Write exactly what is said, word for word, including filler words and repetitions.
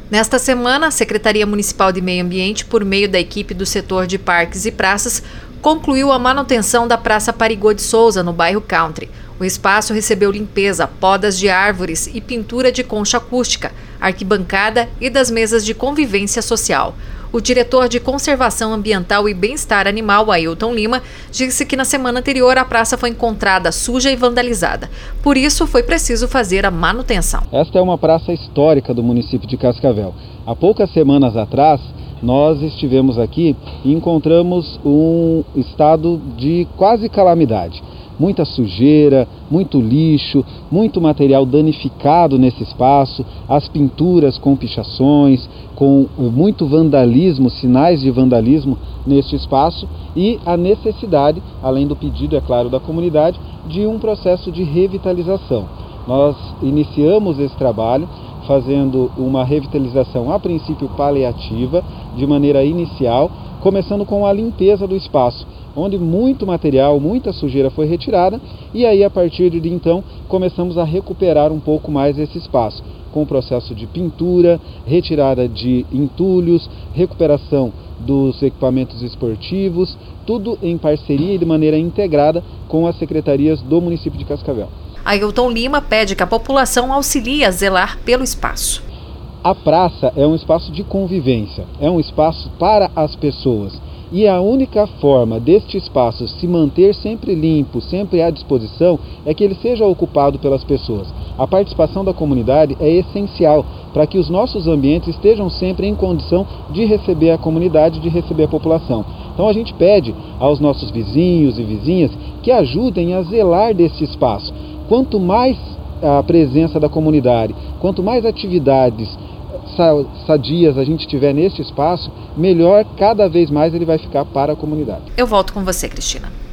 Nesta semana, a Secretaria Municipal de Meio Ambiente, por meio da equipe do setor de parques e praças, concluiu a manutenção da Praça Parigô de Souza, no bairro Country. O espaço recebeu limpeza, podas de árvores e pintura de concha acústica, arquibancada e das mesas de convivência social. O diretor de Conservação Ambiental e Bem-Estar Animal, Ailton Lima, disse que na semana anterior a praça foi encontrada suja e vandalizada. Por isso, foi preciso fazer a manutenção. Esta é uma praça histórica do município de Cascavel. Há poucas semanas atrás, nós estivemos aqui e encontramos um estado de quase calamidade. Muita sujeira, muito lixo, muito material danificado nesse espaço, as pinturas com pichações, com muito vandalismo, sinais de vandalismo neste espaço e a necessidade, além do pedido, é claro, da comunidade, de um processo de revitalização. Nós iniciamos esse trabalho fazendo uma revitalização, a princípio paliativa, de maneira inicial, começando com a limpeza do espaço, onde muito material, muita sujeira foi retirada e aí a partir de então começamos a recuperar um pouco mais esse espaço, com o processo de pintura, retirada de entulhos, recuperação dos equipamentos esportivos, tudo em parceria e de maneira integrada com as secretarias do município de Cascavel. Ailton Lima pede que a população auxilie a zelar pelo espaço. A praça é um espaço de convivência, é um espaço para as pessoas. E a única forma deste espaço se manter sempre limpo, sempre à disposição, é que ele seja ocupado pelas pessoas. A participação da comunidade é essencial para que os nossos ambientes estejam sempre em condição de receber a comunidade, de receber a população. Então a gente pede aos nossos vizinhos e vizinhas que ajudem a zelar deste espaço. Quanto mais a presença da comunidade, quanto mais atividades sadias a gente tiver neste espaço, melhor cada vez mais ele vai ficar para a comunidade. Eu volto com você, Cristina.